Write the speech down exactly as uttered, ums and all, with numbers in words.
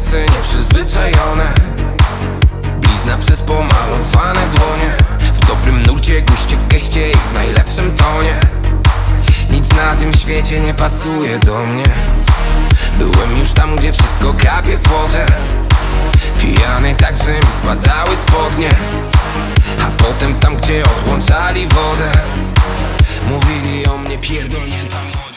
serce nieprzyzwyczajone, blizna przez pomalowane dłonie. W dobrym nurcie, guście, geście i w najlepszym tonie. Nic na tym świecie nie pasuje do mnie. Byłem już tam, gdzie wszystko kapie złote. Pijany tak, że mi spadały spodnie. A potem tam, gdzie odłączali wodę, mówili o mnie pierdolnięta moja.